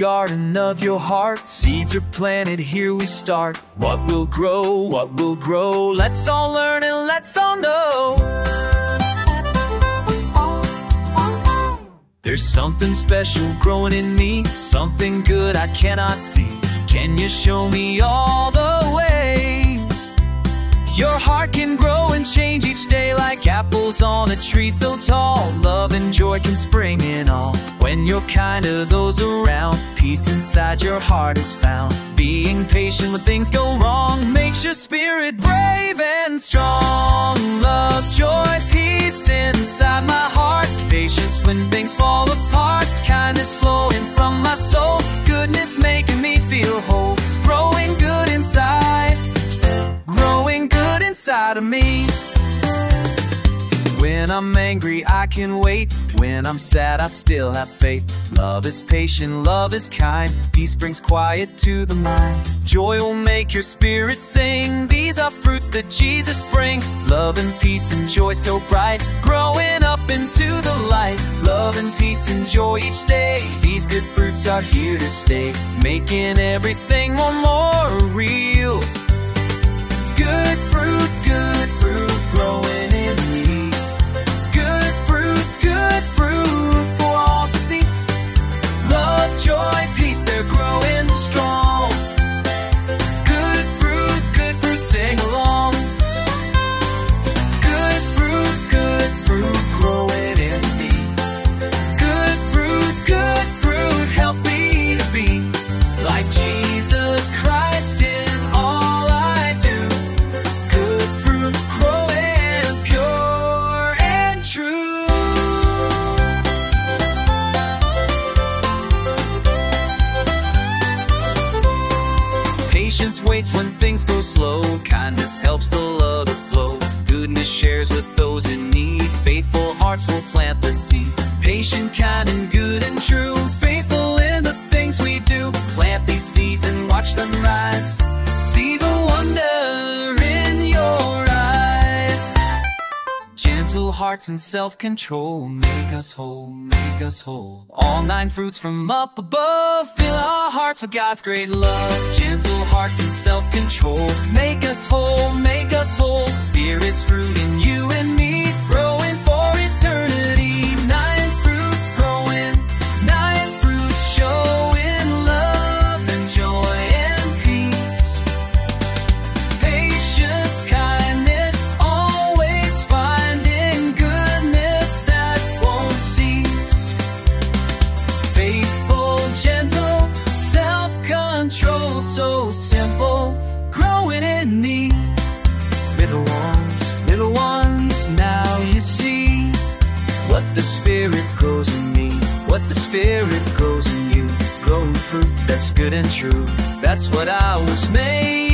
garden of your heart. Seeds are planted, here we start. What will grow, what will grow? Let's all learn and let's all know. There's something special growing in me, something good I cannot see. Can you show me all the ways? Your heart can grow and change each day like apples on a tree so tall. Love and joy can spring in all when you're kind to those around. Peace inside your heart is found. Being patient when things go wrong makes your spirit brave and strong. Love, joy, peace inside my heart. Patience when things fall apart. Kindness flowing from my soul. Goodness making me feel whole. Growing good inside. Growing good inside of me. When I'm angry, I can wait. When I'm sad, I still have faith. Love is patient, love is kind. Peace brings quiet to the mind. Joy will make your spirit sing. These are fruits that Jesus brings. Love and peace and joy so bright. Growing up into the light. Love and peace and joy each day. These good fruits are here to stay, making everything more real. Good fruit growing in me. Good fruit for all to see. Love, joy, peace, they're growing strong. Good fruit, sing along. Good fruit growing in me. Good fruit, help me to be like Jesus Christ in all I do. Good fruit growing pure and true. Patience waits when things go slow. Kindness helps the love to flow. Goodness shares with those in need. Faithful hearts will plant the seed. Patient, kind, and good and true. Faithful in the things we do. Plant these seeds and watch them rise. See the wonder in your eyes. Gentle hearts and self-control make us whole, make us whole. All 9 fruits from up above fill our hearts with God's great love. Gentle hearts and self-control make us whole, make us whole. Spirit's fruit in you and me, growing for eternity. 9 fruits growing, 9 fruits showing love and joy and peace. Patience, kindness, always finding goodness that won't cease. Faithful, gentle, self-control, so simple, growing in me. Little ones, now you see what the Spirit grows in me, what the Spirit grows in you. Growing fruit that's good and true, that's what I was made